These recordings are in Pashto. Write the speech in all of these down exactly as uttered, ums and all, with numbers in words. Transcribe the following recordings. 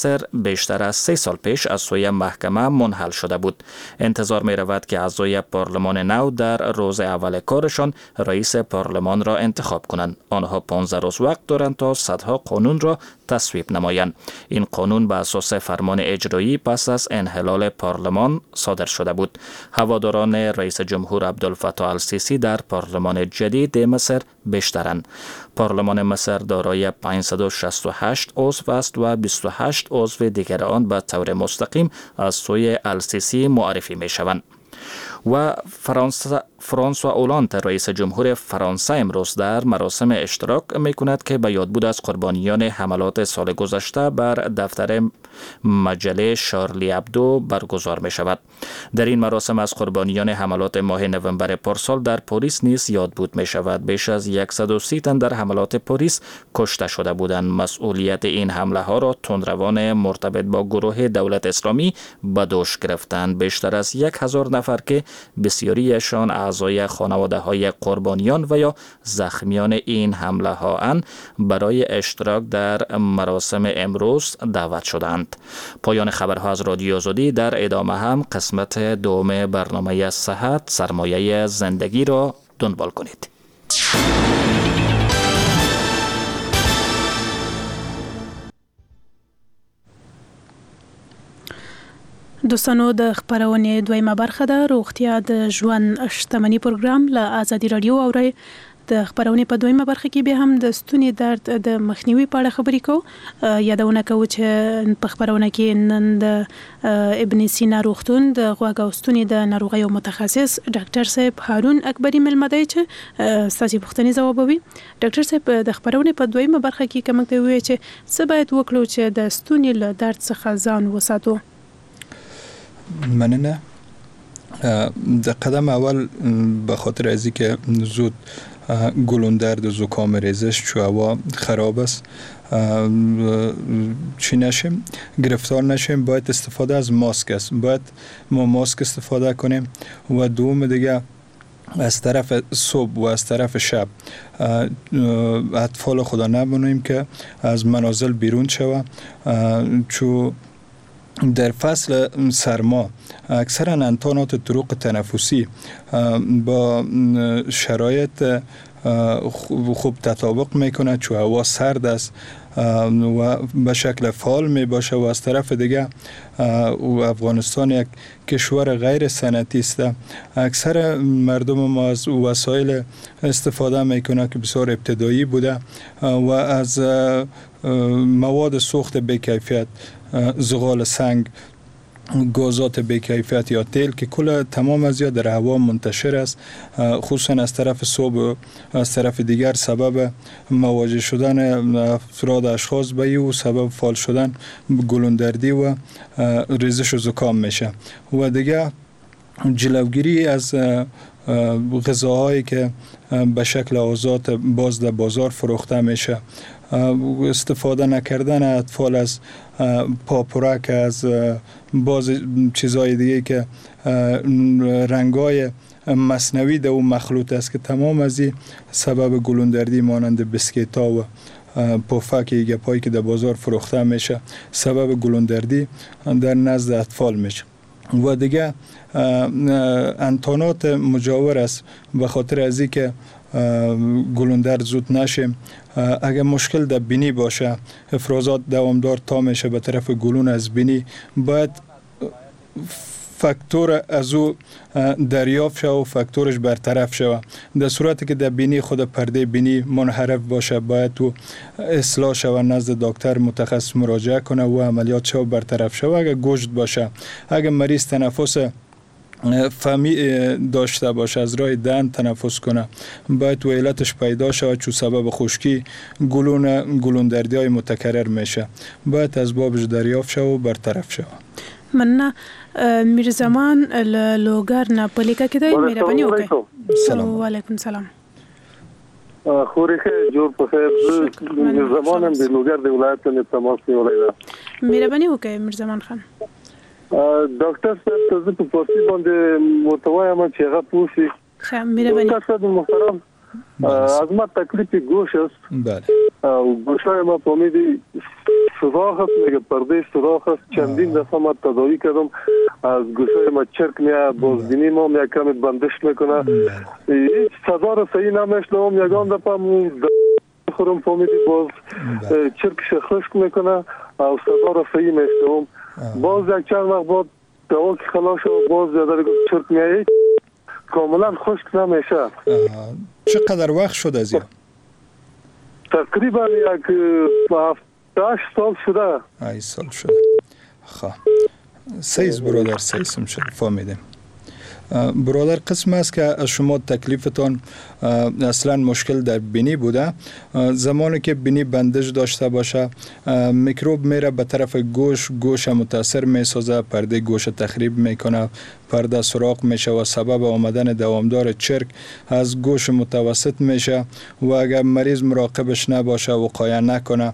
بیشتر از سه سال پیش از سوی محکمه منحل شده بود. انتظار می رود که اعضای پارلمان نو در روز اول کارشان رئیس پارلمان را انتخاب کنند. آنها پانزده روز وقت دارند تا صدها قانون را تصویب نمایند. این قانون به اساس فرمان اجرایی پس از انحلال پارلمان صادر شده بود. هواداران رئیس جمهور عبدالفتاح السیسی در پارلمان جدید مصر بیشترند. پارلمان مصر دارای پانصد و شصت و هشت عضو است و بیست و هشت عضو دیگر آن به طور مستقیم از سوی السیسی معرفی می شوند. و فرانسه فرانسوا اولاند رئیس جمهور فرانسه امروز در مراسم اشتراک می کند که به یادبود از قربانیان حملات سال گذشته بر دفتر مجله شارلی ابدو برگزار می شود. در این مراسم از قربانیان حملات ماه نوامبر پارسال در پاریس نیز یادبود می شود. بیش از صد و سی تن در حملات پاریس کشته شده بودند. مسئولیت این حمله ها را تندروان مرتبط با گروه دولت اسلامی به دوش گرفتند. بیشتر از یک هزار نفر که بسیاریشان اعضای خانواده های قربانیان و یا زخمیان این حمله ها اند برای اشتراک در مراسم امروز دعوت شدند. پایان خبرها از رادیو آزادی. در ادامه هم قسمت دوم برنامه صحت سرمایه زندگی را دنبال کنید. دوستانو د خبرونې دویمه برخه ده روغتیا د ژوند شتمنۍ پروګرام له آزادي رادیو اوري. د خبرونې په دویمه برخه کې به هم د ستوني درد د مخنیوي په اړه خبرې کوو. یادونه کوو چې په خبرونه کې نن د ابن سینا روغتون د غوږ او ستوني د ناروغیو متخصص ډاکټر صاحب هارون اکبری ملمه دی چې ستاسو پوښتنې ځوابوي. ډاکټر صاحب د خبرونې په دویمه برخه کې کوم ته وایي چې څه باید وکړو چې د ستوني له درد څخه ځان وساتو؟ مننه. در قدم اول به خاطر از اینکه زود گلوندرد و زکام ریزش چو هوا خراب است چی نشیم گرفتار نشیم باید استفاده از ماسک است. باید ما ماسک استفاده کنیم و دوم دیگه از طرف صبح و از طرف شب اطفال خدا نبینیم که از منازل بیرون شوه. چون در فصل سرما اکثرا انتانات طرق تنفسی با شرایط خوب تطابق میکنه چون هوا سرد است و به شکل فعال می باشه و از طرف دیگه افغانستان یک کشور غیر صنعتی است. اکثر مردم ما از وسایل استفاده میکنه که بسیار ابتدایی بوده و از مواد سوخت بی‌کیفیت، زغال سنگ، گازات بی‌کیفیت یا تیل که کل تمام از در هوا منتشر است، خصوصا از طرف صبح و از طرف دیگر سبب مواجه شدن افراد اشخاص به او سبب فعال شدن گلوندردی و ریزش و زکام میشه. و دیگه جلوگیری از غذاهایی که به شکل آزاد باز در بازار فروخته میشه، استفاده نکردن اطفال از پاپورک، از باز چیزهای دیگه که رنگای مصنوعی در اون مخلوط است که تمام از این سبب گلوندردی مانند بسکیت ها و پفک گپایی که در بازار فروخته میشه سبب گلوندردی در نزد اطفال میشه. و دیگه انتانات مجاور است به خاطر از این که گلوندرد زود نشیم. اگر مشکل در بینی باشه، افرازات دوامدار تا میشه به طرف گلون از بینی، باید فاکتور از او دریافت شود و فاکتورش برطرف شود. در صورتی که در بینی خود پرده بینی منحرف باشه باید تو اصلاح شود، نزد دکتر متخصص مراجعه کنه و عملیات شود برطرف شود. اگر گوشت باشه، اگر مریض تنفس فمی داشته باشه، از راه دهن تنفس کنه، باید و علتش پیدا شود چون سبب خشکی گلون گلوندردی های متکرر میشه، باید از بابش دریافت شود و برطرف شود. من میرزمان لوگر ناپولیکا کې دی. مهرباني وکړئ. سلام. وعلیکم سلام. خوري خیر جوړ په خیر. میرزمان د لوگر د ولایت نه تماس نیولای ده. مهرباني وکړئ میرزمان خان. ډاکټر صاحب ته په پورتي باندې متوایم چې هغه پوښي. ښه مهرباني. ډاکټر صاحب محترم از ما تکلیف گوش است. بله. او گوشای ما په میدي سوراخ است، میگه پرده سوراخ است. چندین دفعه ما تداوی کردم، از گوشه ما چرک میاد، بازبینی ما یک کمی بندش میکنه، هیچ صدا را صحیح نمیشنوم. یگان دفعه خورم فهمیدی باز چرکش خشک میکنه و صدا را صحیح میشنوم. باز یک چند وقت بعد دوا که خلاص شد باز زیاده چرک میاد، کاملا خشک نمیشه. چقدر وقت شد از این؟ تقریبا یک هفت سال شده. ای سال شده. خواه سیز برادر سیزم شد فهمیدیم. برادر قسم است که شما تکلیفتان اصلا مشکل در بینی بوده. زمانی که بینی بندش داشته باشه میکروب میره به طرف گوش، گوش متاثر میسازه، پرده گوش تخریب میکنه، پرده سوراخ میشه و سبب آمدن دوامدار چرک از گوش متوسط میشه و اگر مریض مراقبش نباشه، وقایه نکنه،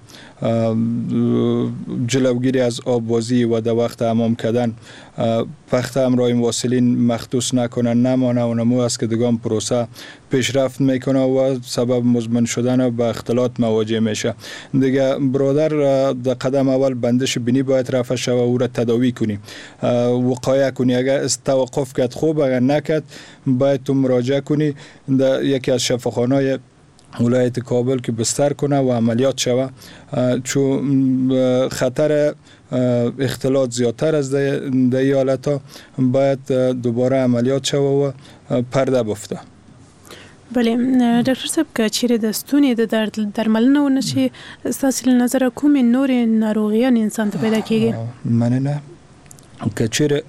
جلوگیری از آبوازی و در وقت حمام کردن پخت امرای واسلین مخصوص نکنه نمانه و نمو است که دگام پروسه پیشرفت میکنه و سبب مزمن شدن و به اختلاط مواجه میشه. دیگه برادر در قدم اول بندش بینی باید رفع شود و او را تداوی کنی، وقایه کنی. اگر توقف کرد خوب، اگر نکرد باید تو مراجعه کنی در یکی از شفاخانه‌های ولایت کابل که بستر کنه و عملیات شوه، چون خطر اختلاط زیادتر از در ای حالت ها باید دوباره عملیات شوه و پرده بفته. بله ډاکټر صاحب که چیرې د ستوني د درد درملنه ونشي، ستاسو له نظره کومې نورې ناروغیان انسان ته پیدا کیږي؟ مننه. که چیرې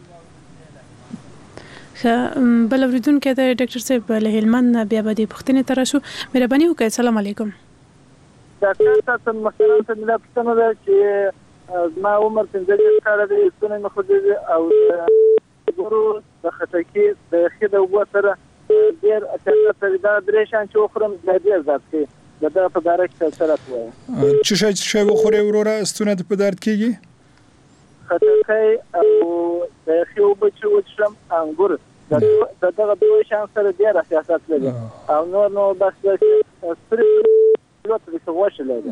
بل اوریدونکو د ډاکټر صاحب له هلمند نه بیا به د پوښتنې ته راشو. مهرباني وکړئ. السلام علیکم. ډاکټر صاحب محترم ته ملا پوښتنه ده چې زما عمر پنځه دېرش کاله دی، ستونی مې خوږېږي او د ګورو د خټکي د یخې د اوبو سره ډېر اچار دا درې شیان چې وخورم بیا ډېر درد کوي. د دغه په باره کې څه راته ووایه؟ څه شی څه شی وخورې وروره ستونی ته په درد کېږي؟ خټکی او د یخې اوبه چې وڅښم، انګور، د دغه دوه شیان سره ډېر احساسات لري او نور نو بس سترګې لوته د غوښې لري.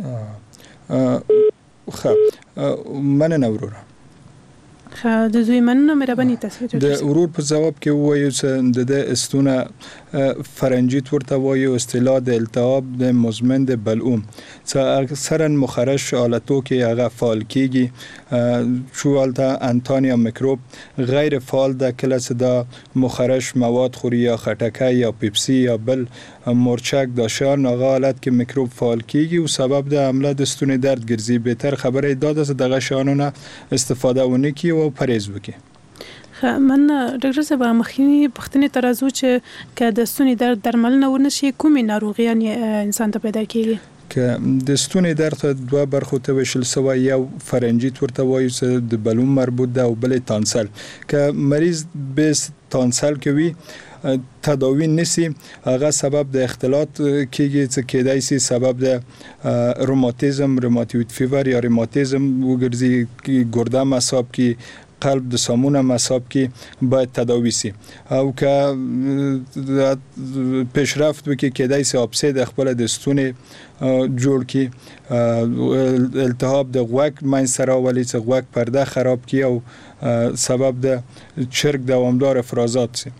ښه مننه وروره. ښه د دوی مننه. مهرباني تاسو د ورور په جواب کې ووایو چې د استونه فرنجیت ورته وایو، اصطلاح د التهاب د مزمن د بلعوم چې اکثرا مخرش حالتو کې هغه فعال کیږي، چون البته انتانیا میکروب غیر فعال ده. کله چې دا مخرش مواد خوری یا خټکی یا پیپسی یا بل مرچک داشان، هغه حالت که میکروب فعال کیږي و سبب د حمله د ستوني درد ګرځي. بهتر خبره داده چې دغه شیانونه استفاده ونه کی و پرهیز وکړي. من ډاکټر صاحب مخکینی پوښتنې ته راځو چې که د ستوني درد درملنه ونشي کومې ناروغیان انسان ته پیدا کیږي؟ که د ستوني درد ته دوه برخو ته ویشل سوی، یو فرنجیت ورته وایو چې د بلوم مربوط ده او بل تانسل. که مریض به تانسل کوي تداوی نسی، هغه سبب د اختلاط کیږي چې کېدای شي سبب د روماتیزم، روماتوید فیور یا روماتیزم وګرځي، ګرده مصاب کی، قلب د سامون مصاب کی باید تداوی سی. او که پیشرفت وکړي کېدای شي اپسه د خپل د ستوني جوړ کی، التهاب د غوږ منځ ته راولي چې غوږ پرده خراب کی او سبب د چرک دوامدار افرازات سی.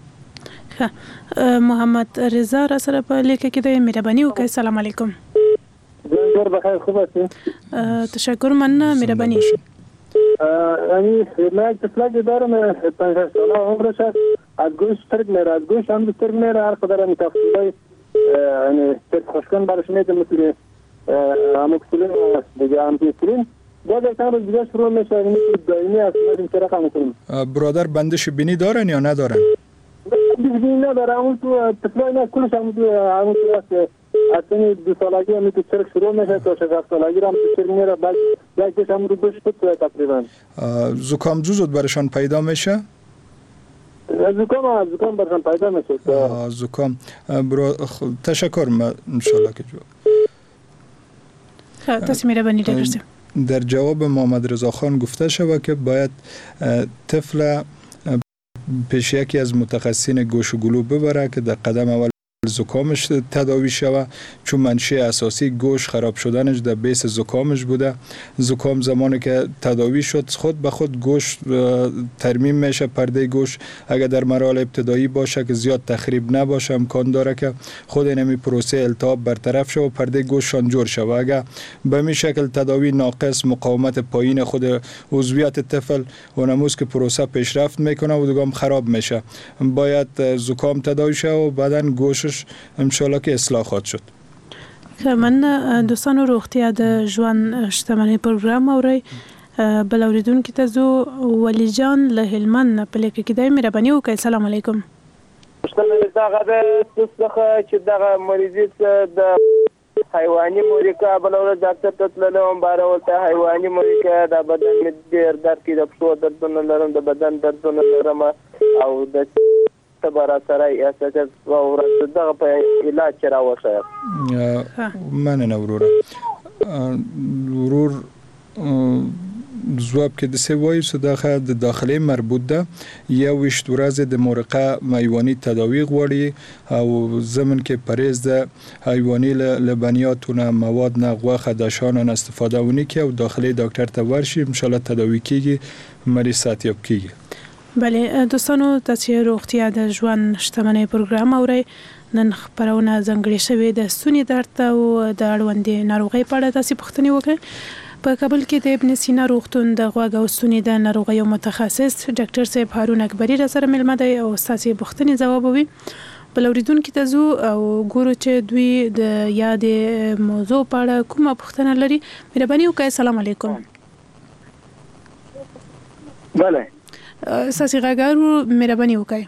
محمد رضا را سره په لیکه کې د مهرباني وکړئ. السلام علیکم. زنګر بخیر، خوب هستی؟ تشکر. مننه. مهرباني. یعنی من تفلک دارم پنجاه ساله عمرش است. از گوش ترک میره، از گوش هم ترک میره. هر خدا را تفصیلی یعنی ترک خوشکن برش میده، مثل اموکسیلین دیگه امپیسیلین. بعد از چند روز دیگه شروع میشه، یعنی دائمی است. این چرا میکنیم؟ برادر بندش بینی دارن یا ندارن؟ بینی نداره. اون تو تفلای نه کلش هم تو همون تو است. اصلا دو سالگی هم تو چرک شروع میشه تا شش سالگی هم تو چرک میره، بعد بعدش هم رو گوش پت تقریبا. زکام زود برشان پیدا میشه؟ زکام زکام برشان پیدا میشه. زکام برو تشکر. ما ان شاء الله که جواب. خب تاسو مهرباني ډاکټر. در جواب محمد رضا خان گفته شود که باید طفل پیش یکی از متخصصین گوش و گلو ببره که در قدم اول زکامش تداوی شود، چون منشأ اساسی گوش خراب شدنش در بیس زکامش بوده. زکام زمانی که تداوی شد خود به خود گوش ترمیم میشه، پرده گوش اگر در مراحل ابتدایی باشه که زیاد تخریب نباشه امکان داره که خود اینمی پروسه التهاب برطرف شه و پرده گوششان جور شه. و اگر به این شکل تداوی ناقص، مقاومت پایین خود عضویت طفل و نموز که پروسه پیشرفت میکنه و دیگه خراب میشه. باید زکام تداوی شه و بعداً گوشش انشالله که اصلاح خواهد شد. من دوستانو روغتیا د ژوند شتمنۍ پروګرام اوري. بل اوریدونکو ته زو ولی جان له هلمند نه پلیک کې دی. مهرباني وکړئ. السلام علیکم. مشکل دغه د څه چې دغه مریضي د حیواني موریکا بل ور ډاکټر ته تللم بار ولته حیواني موریکا د بدن مې ډېر درد کې د پښو دردونه لرم، د بدن دردونه لرم او د تبارا سره اساس او دغه په علاج چر اوسه. مننه وروره. ورور ځواب کې د سوای صداخه د داخلي مربوط ده یا وشت ورځ د مرقه حیواني تداوی غوړي او زمن کې پرهیز د حیواني لبنیاتونه مواد نه غوخه داشان استفاده ونی کې او داخلي ډاکټر ته ورشي ان شاء الله تداوی کیږي، مریض ساتیاب کیږي. بله دوستانو، تاسو روغتیا د ژوند شتمنۍ پروګرام اورئ. نن خبرونه ځنګړې شوې د ستوني درد او د اړوندې ناروغۍ په اړه تاسو پوښتنې وکړئ. په کابل کې د ابن سینا روغتون د غوږ او ستوني د ناروغیو متخصص ډاکټر صاحب هارون اکبری را سره ملمه دی او تاسو پوښتنې ځوابوي. بل اوریدونکو ته زو او ګورو چې دوی د یادې موضوع په اړه کومه پوښتنه لري. مهرباني وکړئ. السلام علیکم. بله ساسي غاګارو مهرباني وکړئ.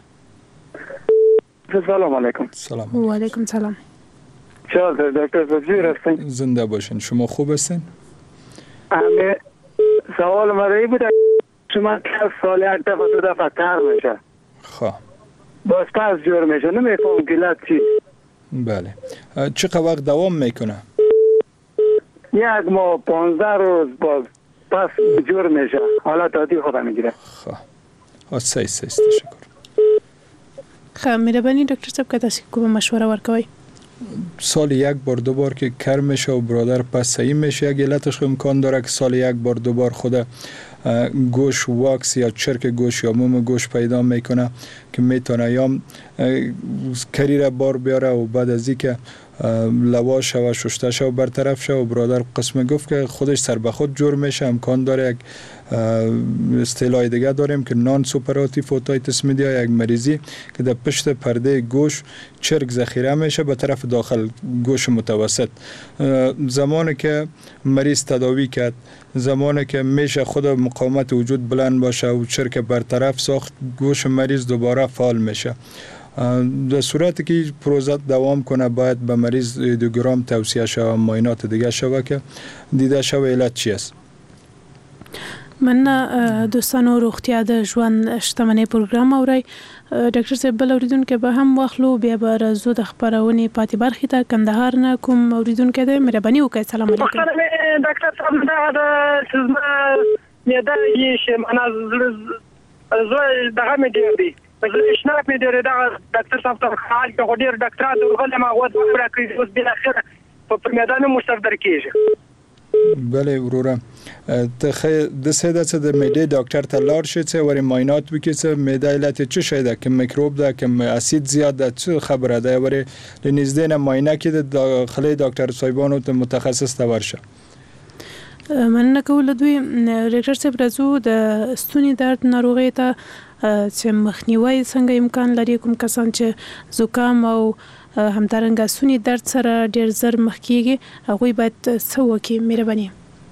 سلام علیکم. سلام. و علیکم سلام. چطور دکتر صاحب هستین؟ زنده باشین. شما خوب هستین؟ همه سوال مدعی بود شما که سال یک دفعه دو دفعه کار میشه خواه باز پس جور میشه نمیفهم گلت چی. بله. چقدر وقت دوام میکنه؟ یک ماه پانزده روز باز پس جور میشه، حالا تادی خودم میگیره. خواه سعی سعی تشکر. خواه مهربانی دکتر صاحب که تاسی کوم مشوره ورکوی؟ سال یک بار دو بار که کر میشه و برادر پس صحیح میشه، یک علتش امکان داره که سال یک بار دو بار خود گوش واکس یا چرک گوش یا موم گوش پیدا میکنه که میتونه یا کری را بار بیاره و بعد از این که لواش و ششتش و برطرف شه و برادر قسم گفت که خودش سر به خود جور میشه. امکان داره یک اصطلاح دیگه داریم که نان سوپراتیو اوتایتس مدیا، یک مریضی که در پشت پرده گوش چرک ذخیره میشه به طرف داخل گوش متوسط. زمانی که مریض تداوی کرد، زمانی که میشه خود مقاومت وجود بلند باشه و چرک برطرف ساخت، گوش مریض دوباره فعال میشه. در صورتی که پروژه دوام کنه باید به مریض ایدوگرام توصیه شود، معاینات دیگه شود که دیده شود علت چی است. من دوستانو روغتیا د ژوند شتمنۍ پروګرام اورئ. ډاکټر صاحب بل اوریدونکو به هم واخلو، بیا به راځو د خبرونې پاتې برخې ته. کندهار نه کوم اوریدونکو دی؟ مهرباني وکړئ. السلام علیکم. ډاکټر صاحب دا د سزما معده یې شمنه زړه دغه مې ډېر دی اشناک مې ډېر دا ډاکټر صاحب ته حال کې ډېر ډاکټر درغله ما غوډ ورا کړی اوس بل اخر په میدان مشترک درکېږي. بله وروره ته د سیده څه د معده ډاکټر ته لاړ شې چې ورې معاینات وکړي چې معده علت څه شی ده، که میکروب ده، که اسید زیاد ده، څه خبره ده، ورې لنږدې نه معاینه کې د داخلي ډاکټر صاحبانو ته متخصص ته ورشه. مننه کوم دوی ډاکټر صاحب راځو د ستوني درد ناروغي ته چې مخنیوي څنګه امکان لري. کوم کسان چې زکام او همدارنګه ستوني درد سره ډیر زر مخ کیږي هغه باید څه وکړي؟ مهرباني.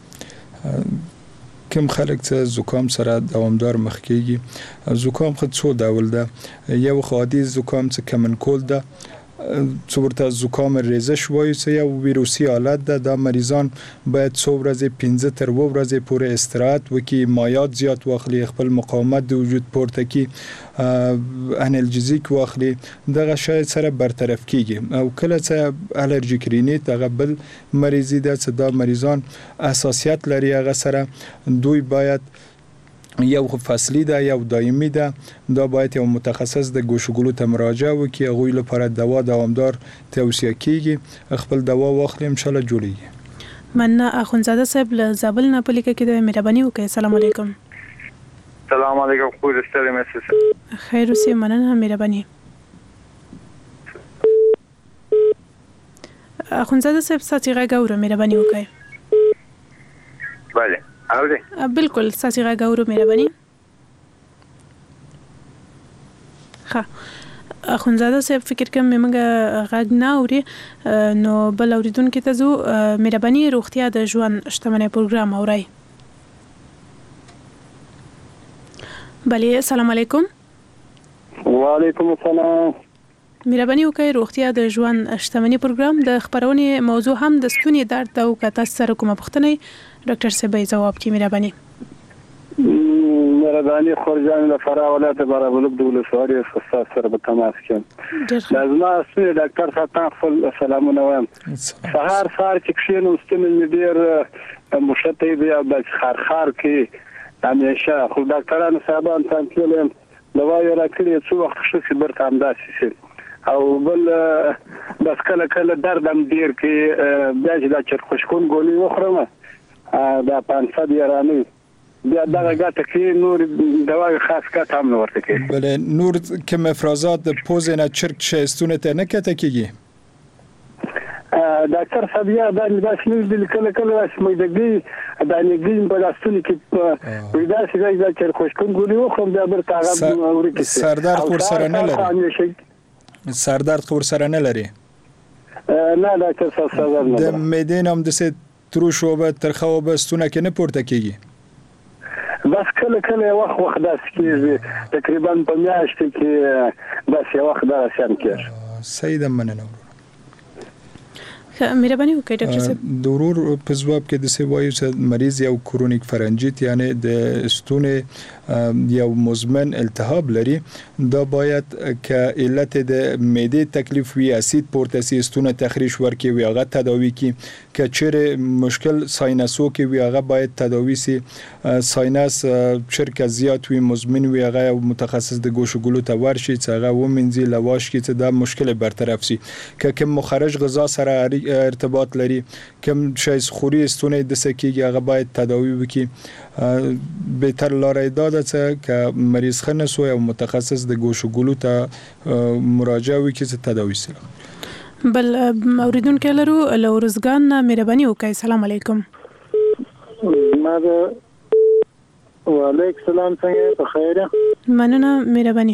کوم خلک چې زکام سره دوامدار مخ کیږي، زکام خو څو ډول ده. یو خادي زکام چې کمنکول ده، څو ورته زکام ریزش وایي چې یو ویروسي حالت ده. دا مریضان باید څو ورځې پنځه تر اووه ورځې پورې استراحت وکړي، مایعات زیات واخلي، خپل مقاومت د وجود پورته کړي، انالجزیک واخلي، دغه شاید سره برطرف کیږي. او کله چې الرژیک رینیت هغه بل مریضی ده چې دا مریضان اساسیت لري، هغه سره دوی باید یو فصلی ده یو دایمي ده، دا باید یو متخصص د ګوشګلو ته مراجعه وکړي، هغوی لپاره دوا دوامدار توصیه کیږي، خپل دوا واخلي ان شاء الله جوړیږي. مننه اخونزاده صاحب له زابل نه په لیکه کې د مهرباني وکړئ. السلام علیکم. السلام علیکم. خو دې ستړي مې سه خیر اوسې. مننه مهرباني. اخونزاده صاحب ساتي غاګورو مهرباني وکړئ. بله اوري بالکل ساتي غاګورو مهرباني. ها اخونزاده صاحب فکر کوم موږ غاګ نه اوري، نو بل اوریدونکو ته زو مهرباني روغتیا د ژوند شتمنۍ پروګرام اوري. بله السلام علیکم. وعلیکم السلام. مهرباني وکړئ روغتیا د ژوند شتمنۍ پروګرام د خبرونې موضوع هم د ستوني درد او کته سره کومه پوښتنه ډاکټر صاحب جواب کی مهرباني. مهرباني خورجان له فرا ولایت برابرلوب د ولسوالۍ استاد سره په تماس کې لازم اسنه ډاکټر صاحب خپل سلامونه وایم. سهار سهار چې کښینو ستنه ډیر مشته دی او د خارخار کې همیشه خو ډاکټرانو صاحبان تنتلم دوا یې راکړي څو وخت شي برته همداسې شي او بل بس کله کله درد هم ډیر کې بیا چې دا چر خوشکون ګولې وخورم دا پانصد یارانه بیا دا غاټه کې نور دوا خاص کات هم ورته کې. بله نور کوم افرازات د پوز نه چرک شستونه ته نه کته کېږي. ډاکټر صاحب یا دا د شنو د کله کله اسمه دګي دا نګین په لاستونی کې ودا چې دا چر خوشکون ګولې وخورم بیا برته هغه ورته سردار خور سره نه لري. سردار خور سره نه لري. نه ډاکټر صاحب سره نه. د معدې نام د څه تروش او به ترخه او به ستونه کې نه پورته کیږي. بس کله کله وخت وخت داس کیږي تقریبا په میاشت کې بس یو وخت دا شان کیږي. سید مننه. مهرباني وکړئ ډاکټر صاحب. د ورور په ځواب کې د سی وایو چې مریض یو کرونیک فرنجیت یعنی د ستونې یو مزمن التهاب لري، دا باید که علت د معدې تکلیف وي اسید پورته سي ستونه تخریش ورکي وي هغه تداوي کی، که چیرې مشکل ساینسو کې وي هغه باید تداوي سي، ساینس چرکه زیات وي مزمن وي هغه متخصص د ګوشګلو ته ورشي چې هغه ومنځي لواش کې چې دا مشکل برطرف سي. که کوم مخرج غذا سره ارتباط لري، کوم شی خوري ستونه د سکیږي هغه باید تداوي وکړي. بهتر لاره دا ده چې مریض خنه سو او متخصص د ګوشګلو ته مراجعه وکړي چې تداوي سي. بل اوریدونکو لرو لورزګان مهرباني وکړئ. السلام علیکم. ما ده وعلیکم السلام څنګه په خیر؟ مننه مهرباني.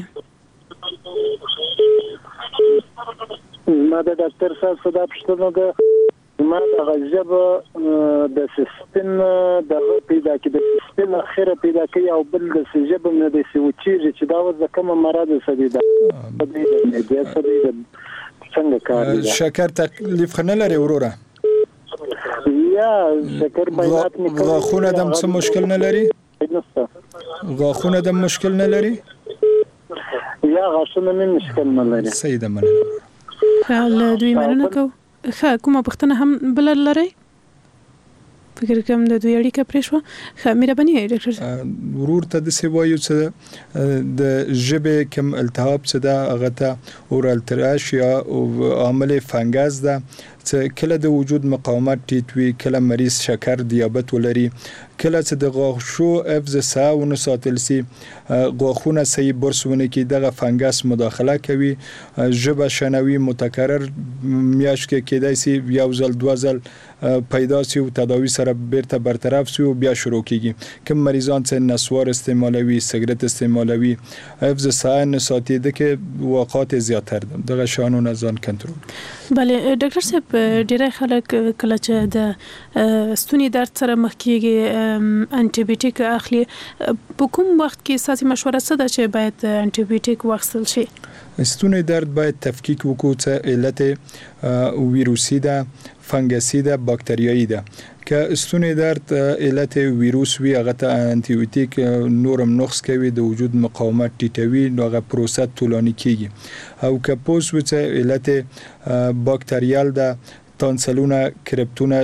ما د ډاکټر صاحب صدا پښتنه ده ما د غجب د سیستم د پیدا کې د سیستم اخره پیدا کوي او بل د سجب نه د سوچیږي چې دا وځه کوم مراد سدي ده د دې سدي څنګه کار دی. شکر تکلیف خنه لري وروره؟ یا شکر بیات نه غاخونه د څه مشکل نه لري؟ غاخونه د مشکل نه لري؟ یا غاښونه مې مشکل نه لري. سیده مننه. له دوی مننه کو. ښه کومه پوښتنه هم بل لري؟ فکر کوم د دوی اړیکه پرې شوه. ښه مهرباني ډاکټر. ورور ته د سی وایو چې د ژبې کوم التهاب څه ده هغه ته اورال تراشیا او عامل فنګس ده چې کله د وجود مقاومت ټیټ وي، کله مریض شکر دیابت ولري، کله چې د غاښو حفظ ساونه ساتل سي غاښونه صحیح برسونه کې دغه فنګس مداخله کوي، ژبه شنوي متکرر میاشت کې کېدای سي یو ځل دوه ځل پیدا سي او تداوی سره بیرته برطرف سي او بیا شروع کیږي. کوم مریضان چې نسوار استعمالوي، سیګریټ استعمالوي، حفظ ساونه ساتي دغه واقعات زیاتر ده دغه شانونه ځان کنټرول. بله ډاکټر صاحب ډیری خلک کله چې د ستوني درد سره مخ کیږي انټي بیوټیک اخلي، په کوم وخت کې ساسي مشوره څه ده چې باید انټي بیوټیک واخیستل شي؟ ستوني درد باید تفکیک وکړو چې علت ویروسي ده، فنګسي ده، باکتریایي ده. که ستوني درد علت ویروس وي هغه ته انټي بیوټیک نورم نقص کوي، د وجود مقاومت ټیټوي، نو هغه پروسه طولانی کیږي. او که پوس وڅ علت باکتریال ده، تانسلونه، کرپتونه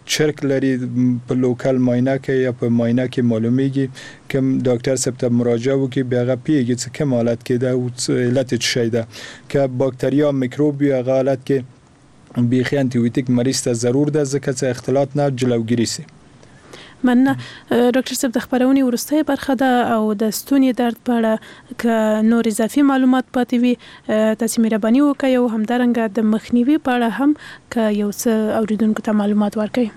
چرک لري په لوکل ماینه کې یا په ماینه کې معلومیږي کوم ډاکټر صاحب ته مراجعه وکړي بیا هغه پیږي چې کوم حالت کې ده او علت څه شی ده که باکتریا میکروب یا هغه حالت کې بیخي انټیبیوټیک مریض ته ضرور ده ځکه چې اختلاط نه جلوګیری سي. مننه ډاکټر صاحب د خبرونې وروستۍ برخه ده او د ستوني درد په اړه که نور اضافي معلومات پاتې وي تاسو مهرباني وکړئ او همدارنګه د مخنیوي په اړه هم که یو څه اوریدونکو ته معلومات ورکړئ.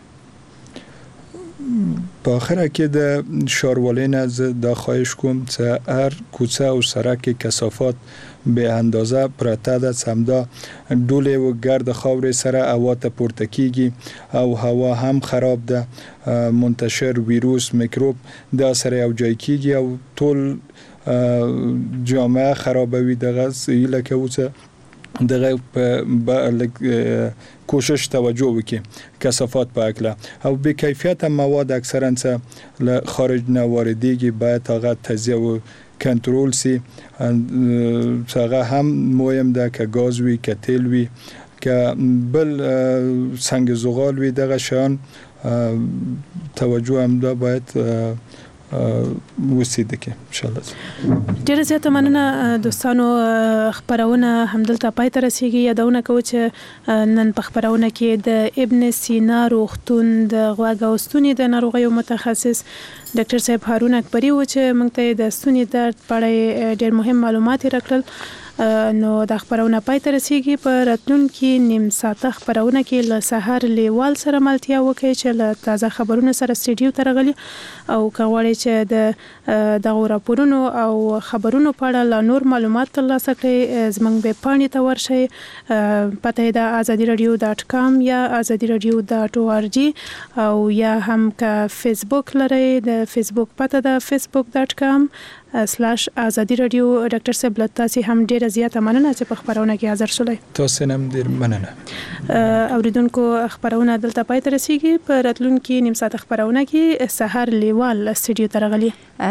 په اخره کې د ښاروالۍ نه زه دا خواهش کوم چې هر کوڅه او سړک کې کثافات به اندازه پرته ده سمدا ډولې و ګرد خاورې سره هوا ته پورته کیږي او هوا هم خراب ده منتشر ویروس میکروب دا سره یو ځای کیږي او ټول جامعه خرابوي دغه سیله کوڅه دغه په کوشش توجه وکړي کثافات په اکلا او به کیفیت مواد اکثرا څه له خارج نه واردېږي باید هغه تجزیه و کنترل سي هغه هم مهم ده که گاز وي که تیل وي که بل سنگ زغال وي دغه شان توجه هم ده باید وسیده کې ان شاء الله. ډیره زیاته مننه دوستانو خبرونه همدلته پای ته رسیږي. یادونه کوم چې نن په خبرونه کې د ابن سینا روغتون د غوږ او ستوني د ناروغیو متخصص ډاکټر صاحب هارون اکبری و چې موږ ته د ستوني درد په اړه ډیر مهم معلومات راکړل. نو د خبرونه پای ته رسیږي. په راتلونکي نیم ساعته خبرونه کې له سحر لیوال سره ملتیا وکړي چې له تازه خبرونو سره سټډیو ته راغلي او کوي چې د دغه راپورونو او خبرونو په اړه لا نور معلومات ترلاسه کړئ زموږ به پاڼې ته ورشئ. پته ده azadi radio dot com یا azadi radio dot org او یا هم که فیسبوک لرئ د فیسبوک پته ده facebook dot com سلاش azadi radio. ډاکټر صاحب لتاسي هم ډیره زیاته مننه چې په خبرونه کې حاضر شولای. تاسو هم ډیر مننه. اوریدونکو خبرونه دلته پای ته رسیږي. په راتلونکي نیم ساعت خبرونه کې سحر لیوال سټډیو ته راغلي.